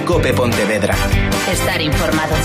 COPE Pontevedra. Estar informado.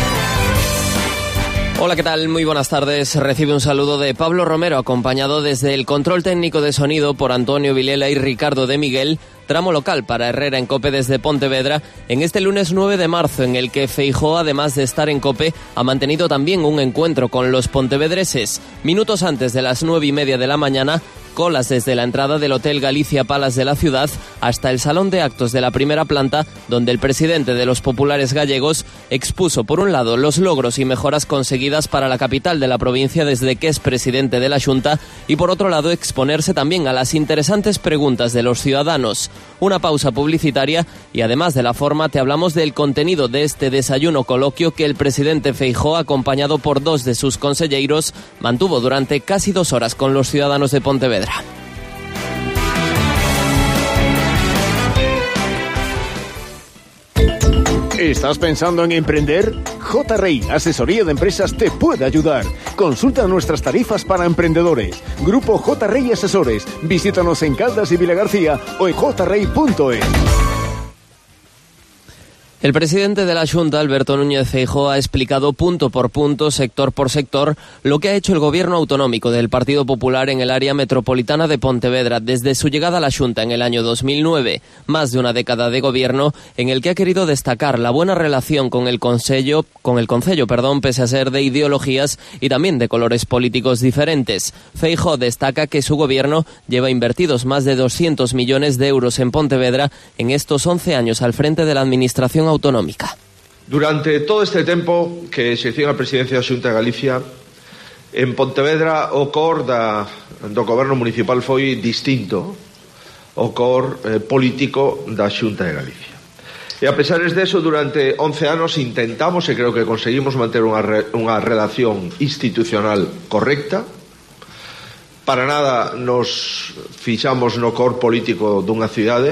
Hola, ¿qué tal? Muy buenas tardes. Recibe un saludo de Pablo Romero, acompañado desde el control técnico de sonido por Antonio Vilela y Ricardo de Miguel. Tramo local para Herrera en COPE desde Pontevedra en este lunes 9 de marzo, en el que Feijóo, además de estar en COPE, ha mantenido también un encuentro con los pontevedreses. Minutos antes de las 9:30 de la mañana, colas desde la entrada del Hotel Galicia Palace de la ciudad hasta el salón de actos de la primera planta, donde el presidente de los populares gallegos expuso, por un lado, los logros y mejoras conseguidas para la capital de la provincia desde que es presidente de la Xunta, y por otro lado, exponerse también a las interesantes preguntas de los ciudadanos. Una pausa publicitaria y, además de la forma, te hablamos del contenido de este desayuno coloquio que el presidente Feijóo, acompañado por dos de sus conselleiros, mantuvo durante casi 2 horas con los ciudadanos de Pontevedra. ¿Estás pensando en emprender? J-Rey, Asesoría de Empresas, te puede ayudar. Consulta nuestras tarifas para emprendedores. Grupo J-Rey Asesores. Visítanos en Caldas y Vilagarcía o en jrey.es. El presidente de la Xunta, Alberto Núñez Feijóo, ha explicado punto por punto, sector por sector, lo que ha hecho el gobierno autonómico del Partido Popular en el área metropolitana de Pontevedra desde su llegada a la Xunta en el año 2009. Más de una década de gobierno en el que ha querido destacar la buena relación con el concello, pese a ser de ideologías y también de colores políticos diferentes. Feijóo destaca que su gobierno lleva invertidos más de 200 millones de euros en Pontevedra en estos 11 años al frente de la administración autonómica. Durante todo este tempo que exercín a presidencia da Xunta de Galicia, en Pontevedra o cor do goberno municipal foi distinto ao cor político da Xunta de Galicia. E a pesar de eso, durante 11 anos intentamos e creo que conseguimos manter unha relación institucional correcta. Para nada nos fixamos no cor político dunha cidade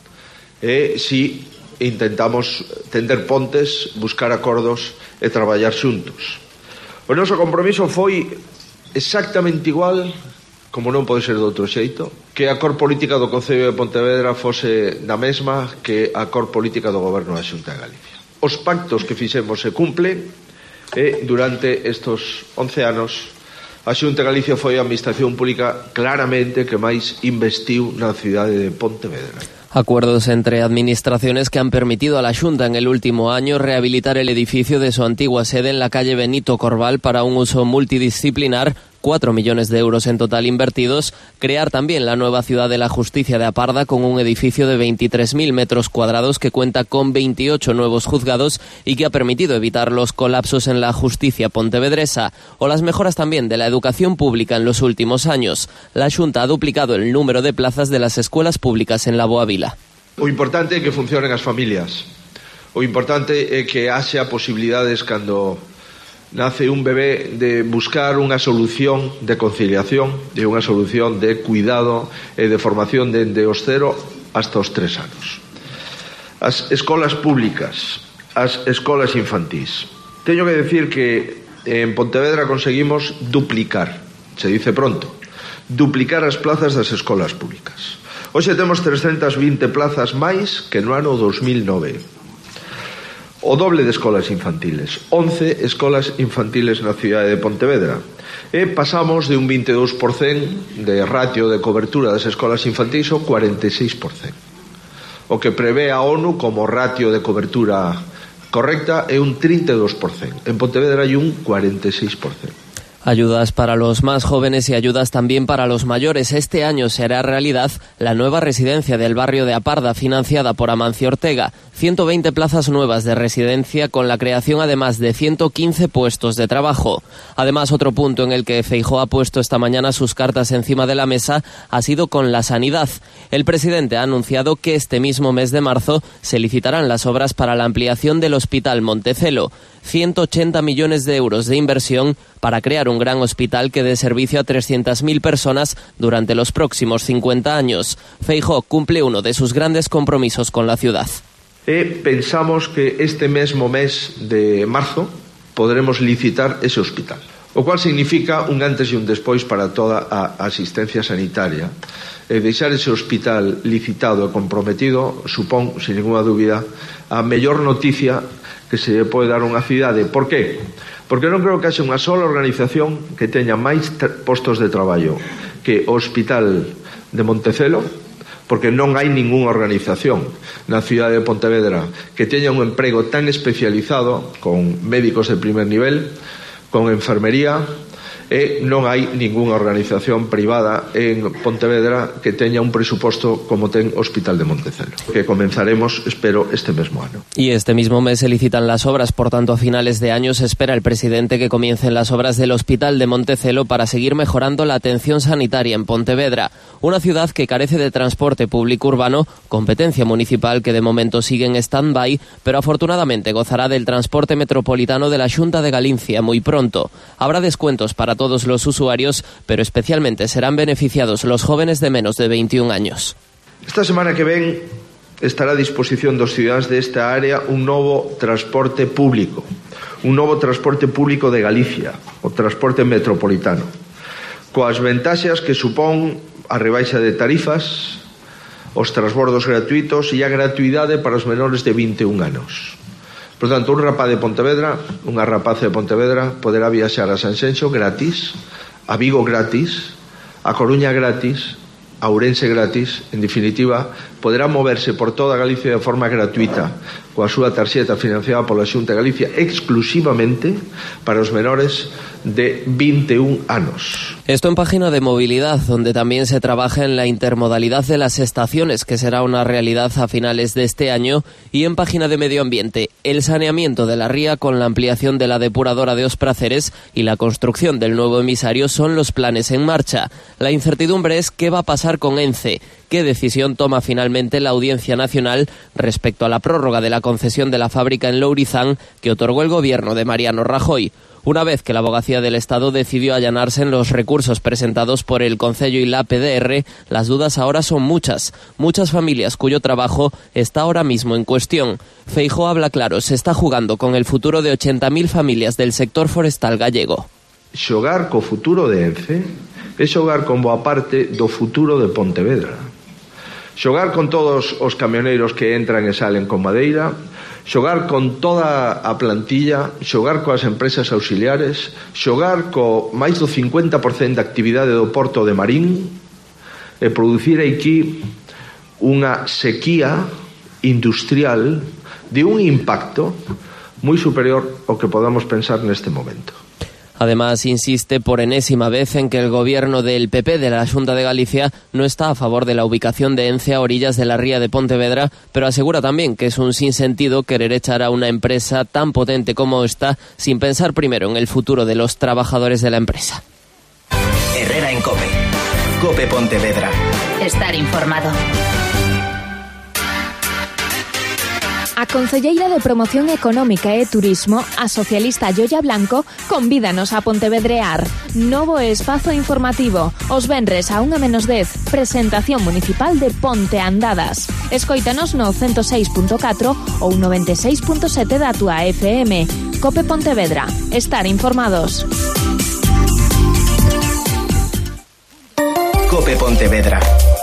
e si intentamos tender pontes, buscar acordos e traballar xuntos. O noso compromiso foi exactamente igual, como non pode ser de outro xeito, que a cor política do Concello de Pontevedra fose da mesma que a cor política do Goberno da Xunta de Galicia. Os pactos que fixemos se cumplen e durante estes 11 anos a Xunta de Galicia foi a administración pública claramente que máis investiu na cidade de Pontevedra. Acuerdos entre administraciones que han permitido a la Xunta en el último año rehabilitar el edificio de su antigua sede en la calle Benito Corval para un uso multidisciplinar, 4 millones de euros en total invertidos, crear también la nueva ciudad de la justicia de Aparda con un edificio de 23.000 metros cuadrados que cuenta con 28 nuevos juzgados y que ha permitido evitar los colapsos en la justicia pontevedresa, o las mejoras también de la educación pública en los últimos años. La Xunta ha duplicado el número de plazas de las escuelas públicas en la Boavila. O importante é que funcionen as familias. O importante é que haxa posibilidades cando nace un bebé de buscar unha solución de conciliación, de unha solución de cuidado e de formación dende os 0 hasta os 3 anos. As escolas públicas, as escolas infantís. Teño que decir que en Pontevedra conseguimos duplicar, se dice pronto, duplicar as plazas das escolas públicas. Hoxe temos 320 plazas máis que no ano 2009. O doble de escolas infantiles, 11 escolas infantiles na cidade de Pontevedra. E pasamos de un 22% de ratio de cobertura das escolas infantis ao 46%. O que prevé a ONU como ratio de cobertura correcta é un 32%. En Pontevedra hai un 46%. Ayudas para los más jóvenes y ayudas también para los mayores. Este año se hará realidad la nueva residencia del barrio de Aparda, financiada por Amancio Ortega. 120 plazas nuevas de residencia con la creación además de 115 puestos de trabajo. Además, otro punto en el que Feijóo ha puesto esta mañana sus cartas encima de la mesa ha sido con la sanidad. El presidente ha anunciado que este mismo mes de marzo se licitarán las obras para la ampliación del Hospital Montecelo. 180 millones de euros de inversión para crear un gran hospital que dé servicio a 300.000 personas durante los próximos 50 años. Feijóo cumple uno de sus grandes compromisos con la ciudad. Pensamos que este mesmo mes de marzo podremos licitar ese hospital, o cual significa un antes e un despois para toda a asistencia sanitaria deixar ese hospital licitado e comprometido supón, sin ninguna dúbida, a mellor noticia que se pode dar a unha cidade. Por qué? Porque non creo que haxe unha sola organización que teña máis postos de traballo que o Hospital de Montecelo, porque non hai ningunha organización na cidade de Pontevedra que teña un emprego tan especializado con médicos de primer nivel, con enfermería, e non hai ningunha organización privada en Pontevedra que teña un presuposto como ten o Hospital de Montecelo, que comenzaremos, espero, este mesmo ano. Y este mismo mes se licitan las obras, por tanto a finales de año se espera el presidente que comiencen las obras del Hospital de Montecelo para seguir mejorando la atención sanitaria en Pontevedra, una ciudad que carece de transporte público urbano, competencia municipal que de momento sigue en stand-by, pero afortunadamente gozará del transporte metropolitano de la Xunta de Galicia muy pronto. Habrá descuentos para todos los usuarios, pero especialmente serán beneficiados los jóvenes de menos de 21 años. Esta semana que ven estará a disposición dos ciudadanos desta área un novo transporte público de Galicia, o transporte metropolitano, coas ventaxas que supón a rebaixa de tarifas, os transbordos gratuitos e a gratuidade para os menores de 21 anos. Por tanto, un rapaz de Pontevedra, unha rapaza de Pontevedra, poderá viaxar a Sanxenxo gratis, a Vigo gratis, a Coruña gratis, a Ourense gratis, en definitiva, poderá moverse por toda Galicia de forma gratuita coa súa tarxeta financiada pola Xunta de Galicia exclusivamente para os menores de 21 anos. Esto en página de movilidad, donde también se trabaja en la intermodalidad de las estaciones, que será una realidad a finales de este año, y en página de medio ambiente, el saneamiento de la ría con la ampliación de la depuradora de Os Praceres y la construcción del nuevo emisario son los planes en marcha. La incertidumbre es qué va a pasar con ENCE, qué decisión toma finalmente la Audiencia Nacional respecto a la prórroga de la concesión de la fábrica en Lourizán que otorgó el gobierno de Mariano Rajoy. Una vez que la Abogacía del Estado decidió allanarse en los recursos presentados por el Concello y la PDR, las dudas ahora son muchas. Muchas familias cuyo trabajo está ahora mismo en cuestión. Feijóo habla claro, se está jugando con el futuro de 80.000 familias del sector forestal gallego. Xogar co futuro de ENCE é xogar con boa parte do futuro de Pontevedra. Xogar con todos os camioneiros que entran e salen con madeira, xogar con toda a plantilla, xogar coas empresas auxiliares, xogar co máis do 50% de actividade do Porto de Marín e producir aquí unha sequía industrial de un impacto moi superior ao que podamos pensar neste momento. Además, insiste por enésima vez en que el gobierno del PP de la Xunta de Galicia no está a favor de la ubicación de ENCE a orillas de la ría de Pontevedra, pero asegura también que es un sinsentido querer echar a una empresa tan potente como esta sin pensar primero en el futuro de los trabajadores de la empresa. Herrera en COPE. COPE Pontevedra. Estar informado. A Concelleira de Promoción Económica e Turismo, a socialista Yolla Blanco, convídanos a Pontevedrear. Novo espazo informativo. Os venres a 1:10, presentación municipal de Ponte Andadas. Escoítanos no 106.4 ou 96.7 da tua FM. COPE Pontevedra. Estar informados. COPE Pontevedra.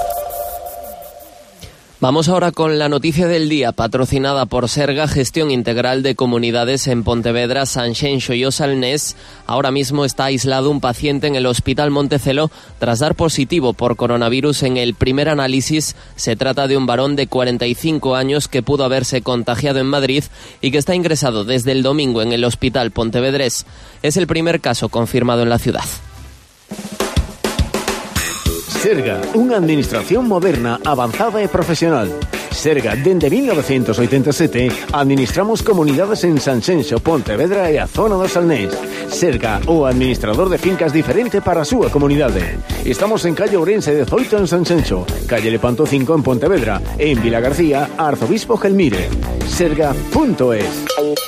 Vamos ahora con la noticia del día, patrocinada por Serga, Gestión Integral de Comunidades en Pontevedra, Sanxenxo y Osalnés. Ahora mismo está aislado un paciente en el Hospital Montecelo tras dar positivo por coronavirus en el primer análisis. Se trata de un varón de 45 años que pudo haberse contagiado en Madrid y que está ingresado desde el domingo en el Hospital Pontevedrés. Es el primer caso confirmado en la ciudad. Serga, unha administración moderna, avanzada e profesional. Serga, dende 1987, administramos comunidades en Sanxenxo, Pontevedra e a zona do Salnés. Serga, o administrador de fincas diferente para a súa comunidade. Estamos en calle Ourense 18 en Sanxenxo, calle Lepanto 5 en Pontevedra e en Vilagarcía, Arzobispo Gelmire. Serga.es.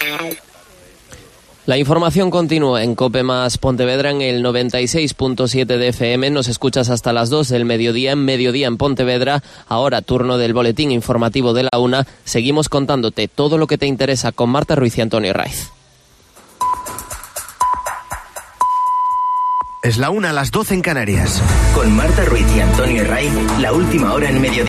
La información continúa en COPE más Pontevedra en el 96.7 de FM. Nos escuchas hasta las 2 del mediodía en Pontevedra. Ahora, turno del boletín informativo de la 1. Seguimos contándote todo lo que te interesa con Marta Ruiz y Antonio Raiz. Es la 1:00, las 12 en Canarias. Con Marta Ruiz y Antonio Herray, la última hora en Mediodía.